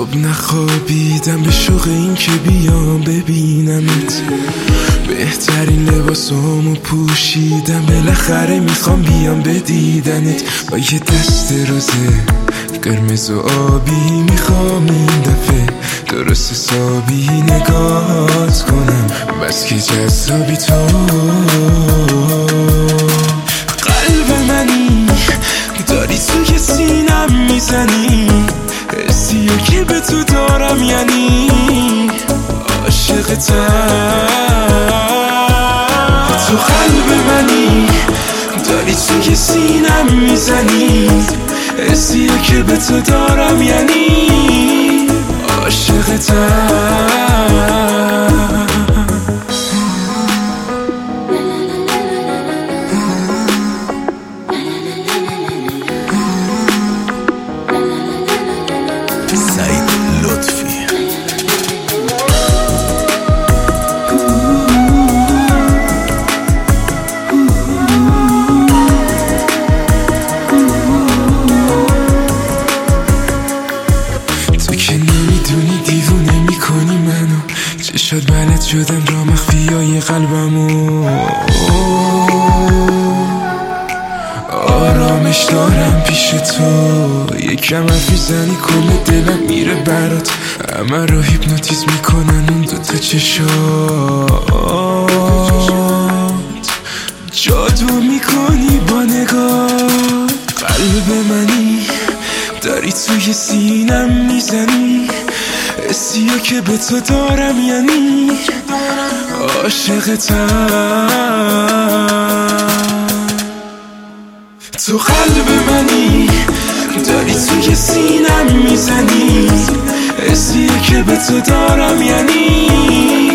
شب نخوابیدم به شوق این که بیام ببینمت. بهترین لباسامو پوشیدم، بالاخره میخوام بیام بدیدنت. با یه دست روزه قرمز و آبی میخوام این دفعه درست حسابی نگات کنم، بس که جذابی تو. قلب منی داری توی سینم میزنی، حسیو که به تو دارم یعنی عاشقتم. تو قلب منی داری توی سینم میزنی، حسیو که به تو دارم یعنی عاشقتم. سعید لطفی. تو که نمیدونی دیوونه میکنی منو، چشات بلد شدن را مخفیای قلبمو. آرامش دارم پیش تو، یکم حرف میزنی کل دلم میره برات، همه رو هیپنوتیزم میکنن اون دوتا چشات. جادو میکنی با نگاه، قلب منی داری توی سینم میزنی، حسیو که به تو دارم یعنی عاشقتم. تو قلب منی داری توی سینم میزنی، حسیو که به تو دارم یعنی